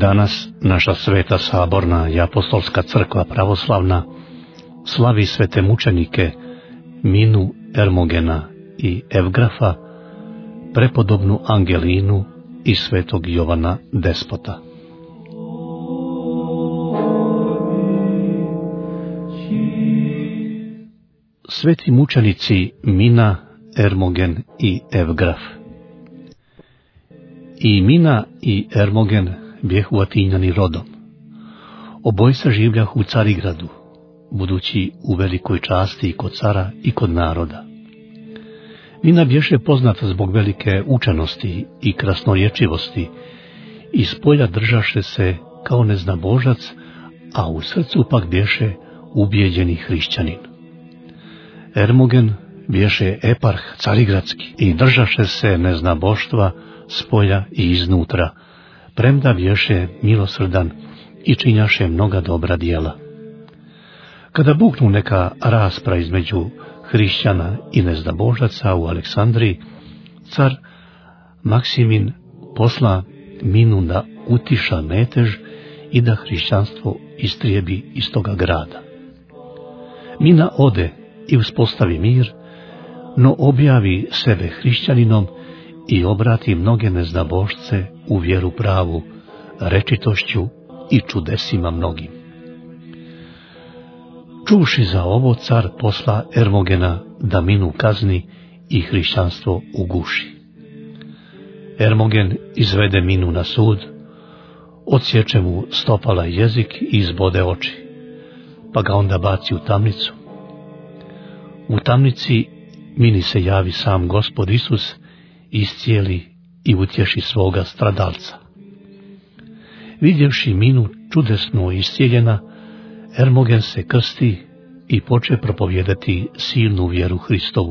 Danas naša sveta saborna i apostolska crkva pravoslavna slavi svete mučenike Minu, Ermogena i Evgrafa, prepodobnu Angelinu i svetog Jovana Despota. Sveti mučenici Mina, Ermogen i Evgraf. I Mina i Ermogen bjehu Atinjani rodom. Obojica življahu u Carigradu, budući u velikoj časti i kod cara i kod naroda. Mina bješe poznata zbog velike učenosti i krasnorječivosti, i spolja držaše se kao neznabožac, a u srcu pak bješe ubijeđeni hrišćanin. Ermogen bješe eparh carigradski i držaše se neznaboštva spolja i iznutra, premda bješe milosrdan i činjaše mnoga dobra djela. Kada buknu neka raspra između hrišćana i neznabožaca u Aleksandriji, car Maksimin posla Minu da utiša metež i da hrišćanstvo istrijebi iz toga grada. Mina ode i uspostavi mir, no objavi sebe hrišćaninom i obrati mnoge neznabošce u vjeru pravu, rečitošću i čudesima mnogim. Čuši za ovo, car posla Ermogena da Minu kazni i hrišćanstvo uguši. Ermogen izvede Minu na sud, odsječe mu stopala i jezik i izbode oči, pa ga onda baci u tamnicu. U tamnici Mini se javi sam Gospod Isus, iscijeli i utješi svoga stradalca. Vidjevši Minu čudesno iscijeljena, Ermogen se krsti i poče propovijedati silnu vjeru Hristovu.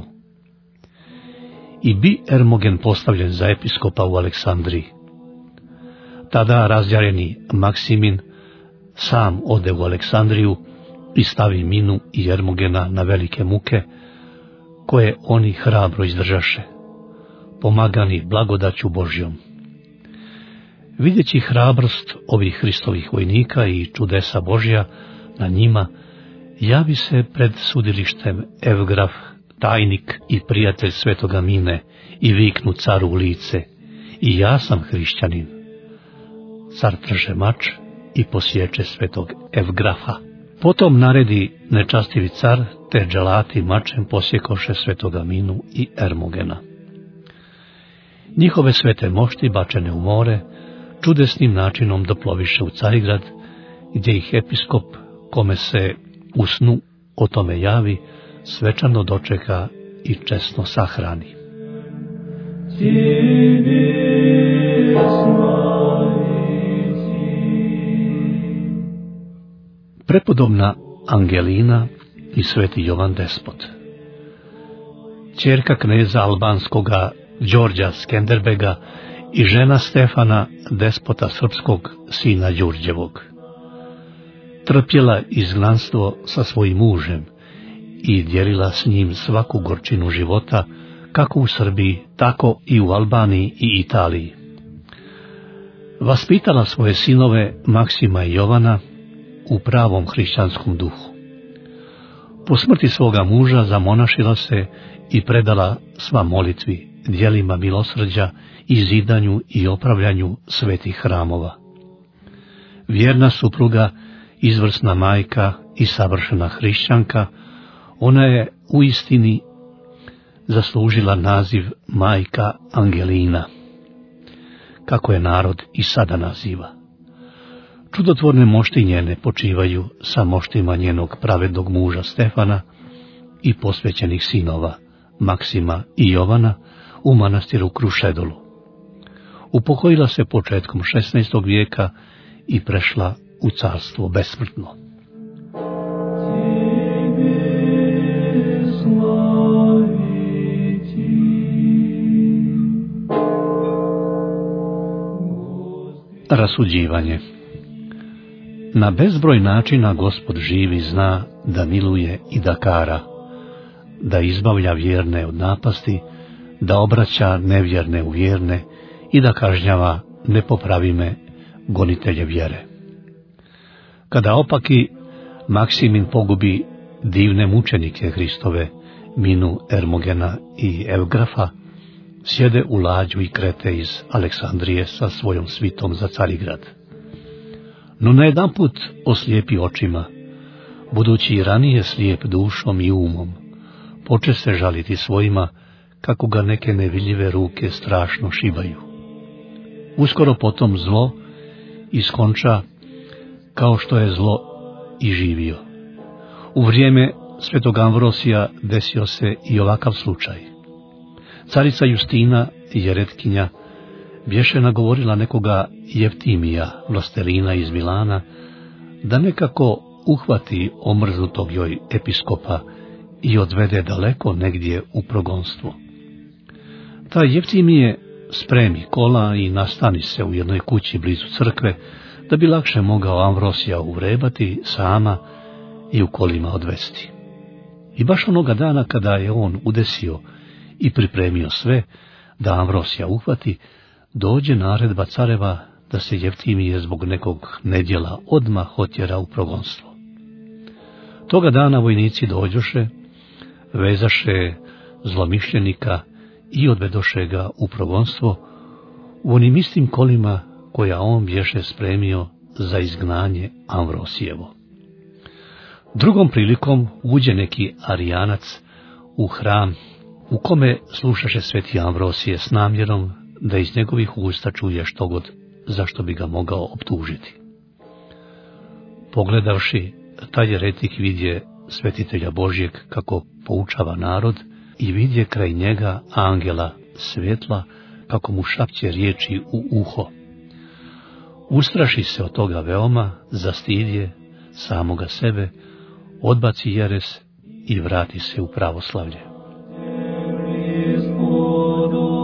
I bi Ermogen postavljen za episkopa u Aleksandriji. Tada razjareni Maksimin sam ode u Aleksandriju i stavi Minu i Ermogena na velike muke, koje oni hrabro izdržaše, pomagani blagodaću Božjom. Vidjeći hrabrost ovih Hristovih vojnika i čudesa Božja na njima, javi se pred sudilištem Evgraf, tajnik i prijatelj svetoga Mine, i viknu caru u lice: i ja sam hrišćanin. Car trže mač i posječe svetog Evgrafa. Potom naredi nečastivi car, te dželati mačem posjekoše svetoga Minu i Ermogena. Njihove svete mošti, bačene u more, čudesnim načinom doploviše u Carigrad, gdje ih episkop, kome se u snu o tome javi, svečano dočeka i česno sahrani. Prepodobna Angelina i sveti Jovan Despot. Ćerka kneza albanskoga Đorđa Skenderbega i žena Stefana, despota srpskog, sina Đurđevog. Trpjela izgnanstvo sa svojim mužem i dijelila s njim svaku gorčinu života, kako u Srbiji, tako i u Albaniji i Italiji. Vaspitala svoje sinove Maksima i Jovana u pravom hrišćanskom duhu. Po smrti svoga muža zamonašila se i predala sva molitvi, djelima milosrđa i zidanju i opravljanju svetih hramova. Vjerna supruga, izvrsna majka i savršena hrišćanka, ona je u istini zaslužila naziv majka Angelina, kako je narod i sada naziva. Čudotvorne mošti njene počivaju sa moštima njenog pravednog muža Stefana i posvećenih sinova Maksima i Jovana u manastiru Krušedolu. Upokojila se početkom 16. vijeka i prešla u carstvo besmrtno. Rasuđivanje. Na bezbroj načina Gospod živi zna da miluje i da kara, da izbavlja vjerne od napasti, da obraća nevjerne u vjerne i da kažnjava nepopravime gonitelje vjere. Kada opaki Maksimin pogubi divne mučenike Hristove, Minu, Ermogena i Evgrafa, sjede u lađu i krete iz Aleksandrije sa svojom svitom za Carigrad. No najedanput oslijepi očima, budući i ranije slijep dušom i umom, poče se žaliti svojima kako ga neke nevidljive ruke strašno šibaju. Uskoro potom zlo iskonča kao što je zlo i živio. U vrijeme svetog Amvrosija desio se i ovakav slučaj. Carica Justina, jeretkinja, bješe nagovorila nekoga Jeftimija, vlastelina iz Milana, da nekako uhvati omrznutog joj episkopa i odvede daleko negdje u progonstvo. Taj Jeftimije spremi kola i nastani se u jednoj kući blizu crkve, da bi lakše mogao Amvrosija uvrebati sama i u kolima odvesti. I baš onoga dana kada je on udesio i pripremio sve da Amvrosija uhvati, dođe naredba careva da se Jeftimije zbog nekog nedjela odmah otjera u progonstvo. Toga dana vojnici dođoše, vezaše zlomišljenika i odvedoše ga u progonstvo u onim istim kolima koja on bješe spremio za izgnanje Amvrosijevo. Drugom prilikom uđe neki Arijanac u hram u kome slušaše sveti Amvrosije s namjerom da iz njegovih usta čuje štogod zašto bi ga mogao optužiti. Pogledavši, taj jeretik vidje svetitelja Božjeg kako poučava narod i vidje kraj njega angela svjetla kako mu šapće riječi u uho. Ustraši se od toga veoma, zastidje samoga sebe, odbaci jeres i vrati se u pravoslavlje.